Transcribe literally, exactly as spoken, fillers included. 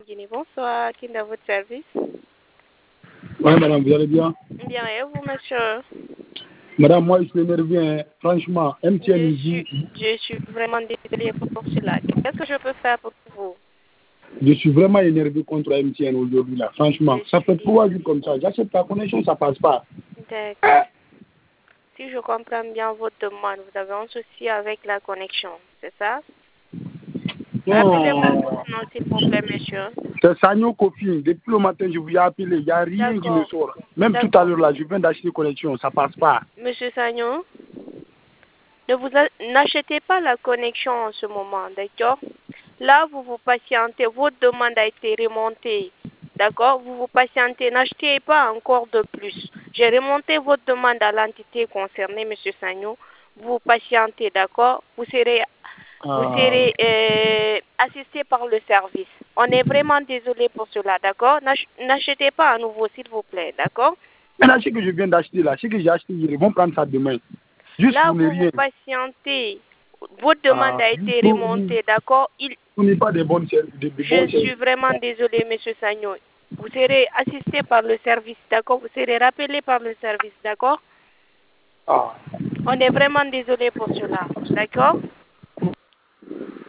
Guinée, bonsoir. Qui est dans votre service? Oui, madame, vous allez bien? Bien, et vous, monsieur? Madame, moi, je suis énervé, hein. Franchement, M T N Je dit... suis, je suis vraiment désolée pour cela. Qu'est-ce que je peux faire pour vous? Je suis vraiment énervé contre M T N aujourd'hui, là. Franchement, Je ça suis fait trois désolée. jours comme ça. J'accepte la connexion, ça passe pas. D'accord. Si je comprends bien votre demande, vous avez un souci avec la connexion, c'est ça? Rappelez-moi Non. votre nom, s'il vous plaît, monsieur. C'est Sanyo Kofi. Depuis le matin, je vous ai appelé. Il n'y a rien qui me D'accord. sort. Même tout à D'accord. l'heure, là, je viens d'acheter une connexion. Ça passe pas. Monsieur Sagnon, ne vous a- n'achetez pas la connexion en ce moment, d'accord? Là, vous vous patientez. Votre demande a été remontée. D'accord? Vous vous patientez. N'achetez pas encore de plus. J'ai remonté votre demande à l'entité concernée, monsieur Sagnon. Vous patientez, d'accord? Vous serez, vous Ah. serez euh, assisté par le service. On est vraiment désolé pour cela, d'accord? N'ach- N'achetez pas à nouveau, s'il vous plaît, d'accord? Maintenant, ce que je viens d'acheter, là, ce que j'ai acheté hier, ils vont prendre ça demain. Juste Là, pour ne vous vous rien. patientez. Votre demande Ah, a juste été pour vous. remontée, d'accord? Il, Vous n'avez pas de bonnes services. De, de Je bons suis services. vraiment désolée, monsieur Sagnon. Vous serez assisté par le service, d'accord? Vous serez rappelé par le service, d'accord? Ah. On est vraiment désolé pour cela, d'accord?